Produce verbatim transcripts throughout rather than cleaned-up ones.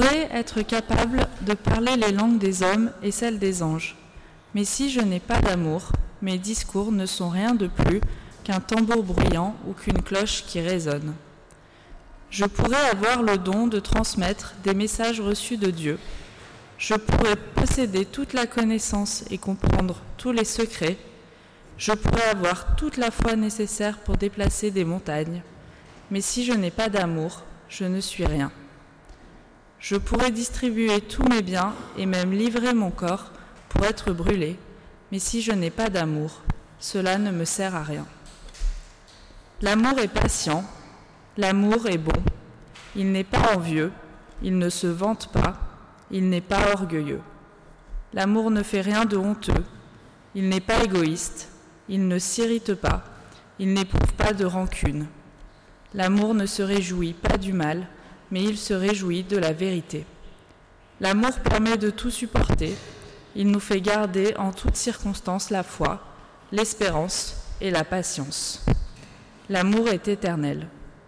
pourrais être capable de parler les langues des hommes et celles des anges. Mais si je n'ai pas d'amour, mes discours ne sont rien de plus qu'un tambour bruyant ou qu'une cloche qui résonne. Je pourrais avoir le don de transmettre des messages reçus de Dieu. Je pourrais posséder toute la connaissance et comprendre tous les secrets. Je pourrais avoir toute la foi nécessaire pour déplacer des montagnes. Mais si je n'ai pas d'amour, je ne suis rien. Je pourrais distribuer tous mes biens et même livrer mon corps pour être brûlé, mais si je n'ai pas d'amour, cela ne me sert à rien. L'amour est patient, l'amour est bon, il n'est pas envieux, il ne se vante pas, il n'est pas orgueilleux. L'amour ne fait rien de honteux, il n'est pas égoïste, il ne s'irrite pas, il n'éprouve pas de rancune. L'amour ne se réjouit pas du mal, mais il se réjouit de la vérité. L'amour permet de tout supporter, il nous fait garder en toutes circonstances la foi, l'espérance et la patience. L'amour est éternel.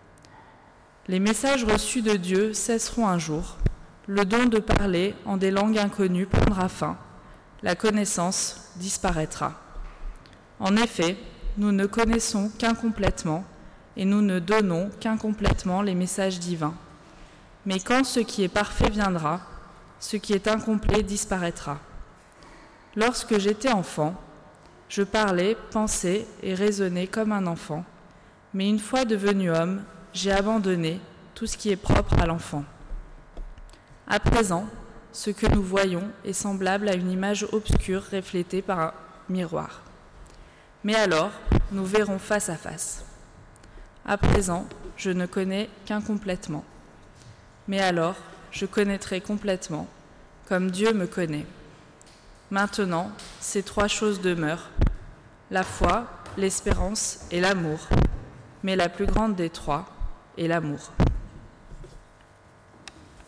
Les messages reçus de Dieu cesseront un jour, le don de parler en des langues inconnues prendra fin, la connaissance disparaîtra. En effet, nous ne connaissons qu'incomplètement et nous ne donnons qu'incomplètement les messages divins. Mais quand ce qui est parfait viendra, ce qui est incomplet disparaîtra. Lorsque j'étais enfant, je parlais, pensais et raisonnais comme un enfant, mais une fois devenu homme, j'ai abandonné tout ce qui est propre à l'enfant. À présent, ce que nous voyons est semblable à une image obscure reflétée par un miroir. Mais alors, nous verrons face à face. À présent, je ne connais qu'incomplètement. Mais alors, je connaîtrai complètement, comme Dieu me connaît. Maintenant, ces trois choses demeurent, la foi, l'espérance et l'amour. Mais la plus grande des trois est l'amour.